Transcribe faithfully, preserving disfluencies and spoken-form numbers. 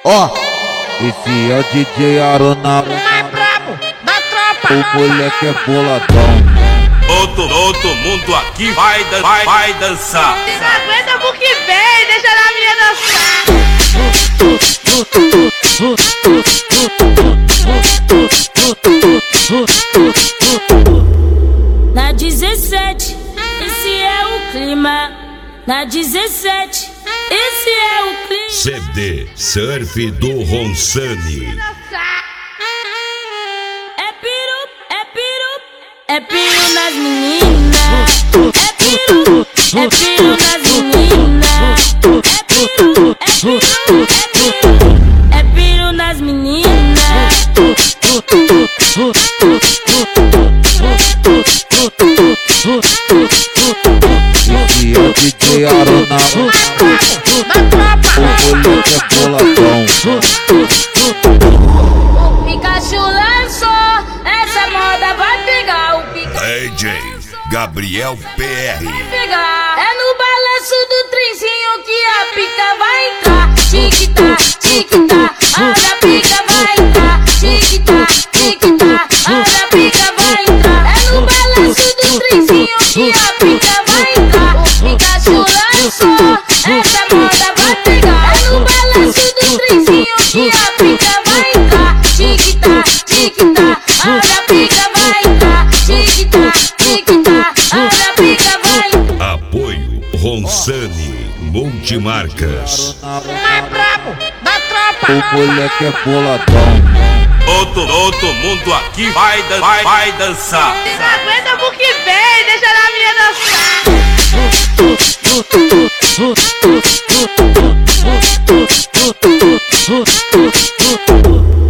Ó, esse é o D J Arona, O mais brabo da tropa. o moleque é boladão. Todo, todo mundo aqui vai, dan vai, vai dançar. Se não aguenta pro que vem, deixa a minha dançar. Na dezessete, esse é o clima. Na dezessete, esse é o clima. C D Surf do Ronsani. É piru, é piru, é piru nas meninas. É piru, é piru nas meninas. É piru, é piru, é piru, é piru nas meninas. Esse é o D J Arona, o moleque é boladão. O Pikachu lançou, essa moda vai pegar. O Pikachu D J Gabriel P R. pegar. É no balanço do trenzinho que a pica vai entrar. Tic-tá, tic-tá, olha a pica vai entrar. Tic-tá, tic-tá, olha a pica vai entrar. É no balanço do trenzinho que a pica vai entrar. O Pikachu lançou, essa moda vai pegar. É no balanço do trenzinho que a pica vai entrar. Tic-tá, tic-tá, olha a pica vai entrar. Tic-tá, tic-tá, olha a pica vai entrar. Apoio Ronsani Multimarcas. O mais brabo da tropa. O moleque é boladão. Todo, todo mundo aqui vai, dan vai, vai dançar. Se não aguenta pro que vem, deixa a minha dançar. Thank you.